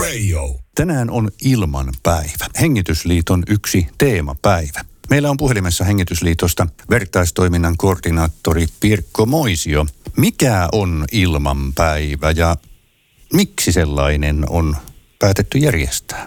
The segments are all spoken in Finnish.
Radio. Tänään on ilman päivä. Hengitysliiton yksi teemapäivä. Meillä on puhelimessa Hengitysliitosta vertaistoiminnan koordinaattori Pirkko Moisio. Mikä on ilman päivä ja miksi sellainen on päätetty järjestää?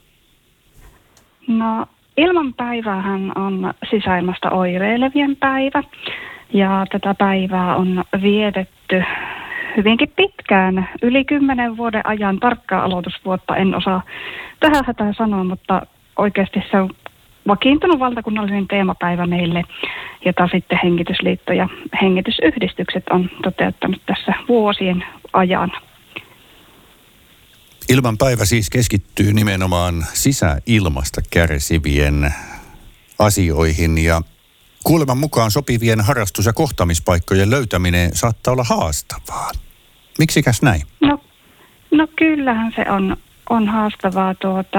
No, ilman päivähän on sisäilmasta oireilevien päivä ja tätä päivää on vietetty hyvinkin pitkään, yli 10 vuoden ajan. Tarkkaa aloitusvuotta en osaa tähän hätään sanoa, mutta oikeasti se on vakiintunut valtakunnallinen teemapäivä meille, jota sitten Hengitysliitto ja hengitysyhdistykset on toteuttanut tässä vuosien ajan. Ilman päivä siis keskittyy nimenomaan sisäilmasta kärsivien asioihin ja kuuleman mukaan sopivien harrastus- ja kohtaamispaikkojen löytäminen saattaa olla haastavaa. Miksikäs näin? No kyllähän se on haastavaa.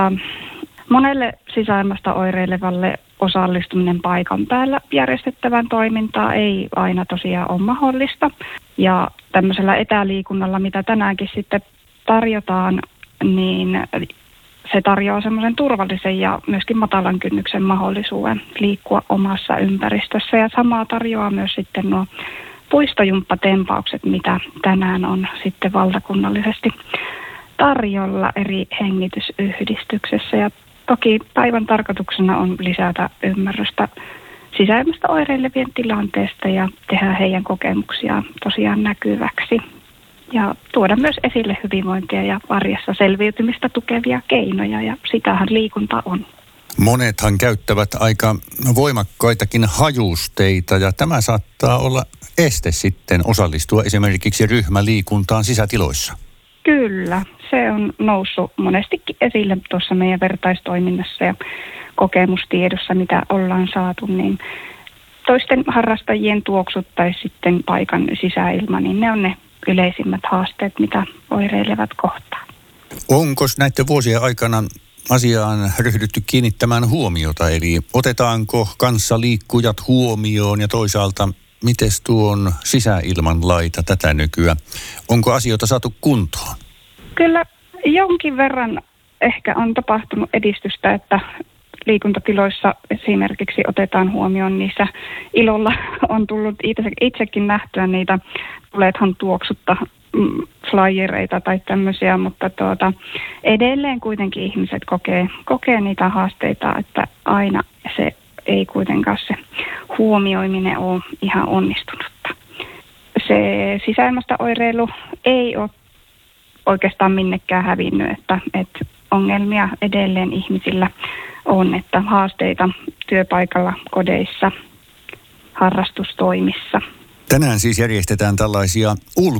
Monelle sisäilmasta oireilevalle osallistuminen paikan päällä järjestettävään toimintaan ei aina tosiaan ole mahdollista. Ja tämmöisellä etäliikunnalla, mitä tänäänkin sitten tarjotaan, niin se tarjoaa semmoisen turvallisen ja myöskin matalan kynnyksen mahdollisuuden liikkua omassa ympäristössä. Ja samaa tarjoaa myös sitten nuo puistojumppatempaukset, mitä tänään on sitten valtakunnallisesti tarjolla eri hengitysyhdistyksessä. Ja toki päivän tarkoituksena on lisätä ymmärrystä sisäilmasta oireilevien tilanteesta ja tehdä heidän kokemuksiaan tosiaan näkyväksi. Ja tuoda myös esille hyvinvointia ja arjessa selviytymistä tukevia keinoja, ja sitähän liikunta on. Monethan käyttävät aika voimakkaitakin hajusteita, ja tämä saattaa olla este sitten osallistua esimerkiksi ryhmäliikuntaan sisätiloissa. Kyllä, se on noussut monestikin esille tuossa meidän vertaistoiminnassa ja kokemustiedossa, mitä ollaan saatu, niin toisten harrastajien tuoksut tai sitten paikan sisäilma, niin ne on ne yleisimmät haasteet, mitä oireilevat kohtaa. Onko näiden vuosien aikana asiaan ryhdytty kiinnittämään huomiota, eli otetaanko kanssaliikkujat huomioon ja toisaalta miten tuon sisäilman laita tätä nykyään? Onko asioita saatu kuntoon? Kyllä jonkin verran ehkä on tapahtunut edistystä, että liikuntatiloissa esimerkiksi otetaan huomioon niissä ilolla on tullut itsekin nähtyä niitä tuleethan tuoksutta flyereita tai tämmöisiä, mutta edelleen kuitenkin ihmiset kokee niitä haasteita, että aina se ei kuitenkaan se huomioiminen ole ihan onnistunutta. Se sisäilmasta oireilu ei ole oikeastaan minnekään hävinnyt, että ongelmia edelleen ihmisillä on, että haasteita työpaikalla, kodeissa, harrastustoimissa. Tänään siis järjestetään tällaisia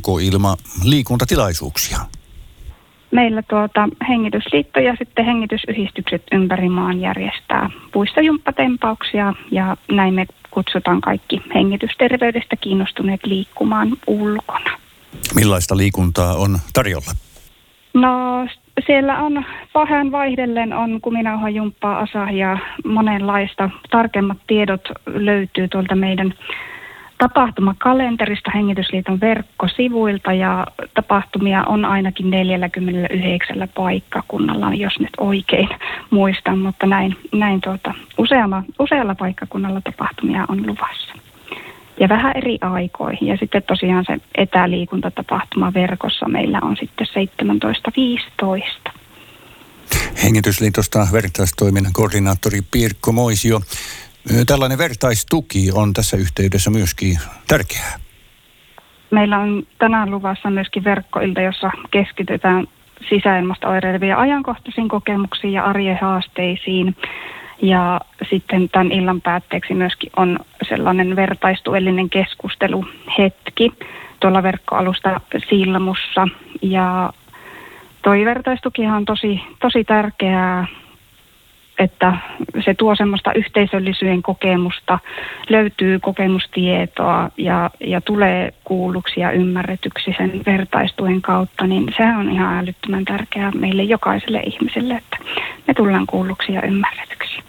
ulkoilma-liikuntatilaisuuksia. Meillä Hengitysliitto ja sitten hengitysyhdistykset ympäri maan järjestää puistojumppatempauksia ja näin me kutsutaan kaikki hengitysterveydestä kiinnostuneet liikkumaan ulkona. Millaista liikuntaa on tarjolla? No siellä on vähän vaihdellen on kuminauhajumppaa, asahia, monenlaista. Tarkemmat tiedot löytyy tuolta meidän tapahtumakalenterista Hengitysliiton verkkosivuilta ja tapahtumia on ainakin 49 paikkakunnalla, jos nyt oikein muistan, mutta näin usealla paikkakunnalla tapahtumia on luvassa. Ja vähän eri aikoihin. Ja sitten tosiaan se etäliikuntatapahtuma verkossa meillä on sitten 17.15. Hengitysliitosta vertaistoiminnan koordinaattori Pirkko Moisio. Tällainen vertaistuki on tässä yhteydessä myöskin tärkeää. Meillä on tänään luvassa myöskin verkkoilta, jossa keskitytään sisäilmasta oireilevia ajankohtaisiin kokemuksiin ja arjen haasteisiin. Ja sitten tämän illan päätteeksi myöskin on sellainen vertaistuellinen keskusteluhetki tuolla verkkoalusta Silmussa. Ja toi vertaistukihan on tosi tärkeää, että se tuo semmoista yhteisöllisyyden kokemusta, löytyy kokemustietoa ja tulee kuulluksi ja ymmärretyksi sen vertaistuen kautta, niin se on ihan älyttömän tärkeää meille jokaiselle ihmiselle, että me tullaan kuulluksi ja ymmärretyksi.